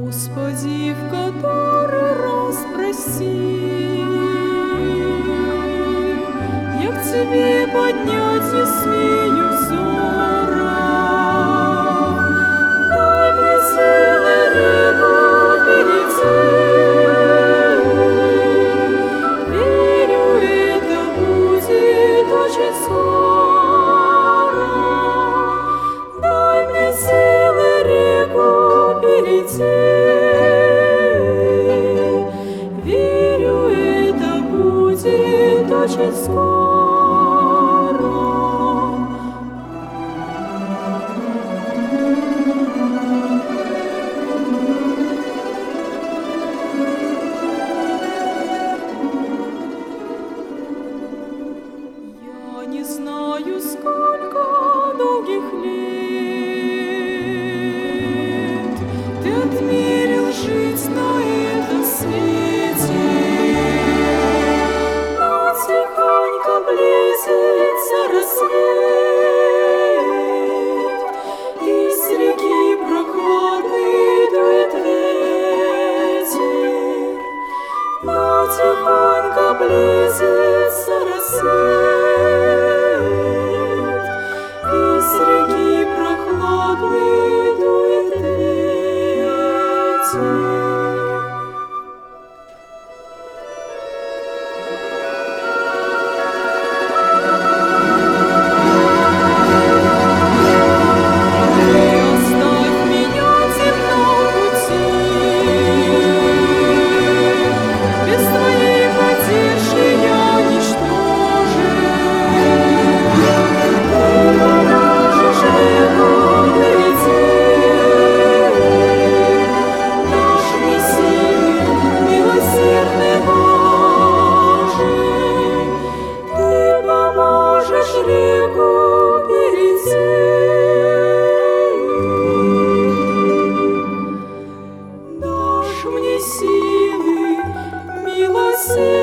Господи, в который раз прости, я к Тебе поднять не смею взора. Дай мне силы реку перейти, верю, это будет очень скоро. Дай мне силы реку перейти, верю, это будет очень скоро. Я не знаю, сколько долгих лет Ты отмерил жить на этом свете, но тихонько близится рассвет, и с реки прохладный дует ветер, но тихонько близится рассвет, и с реки прохладный дует ветер. Оставь меня в земном пути, без Твоей поддержки я ничтожен. Ты поможешь реку перейти, дашь мне силы, милосердный Боже. Ты поможешь реку перейти, дашь мне силы, милосердный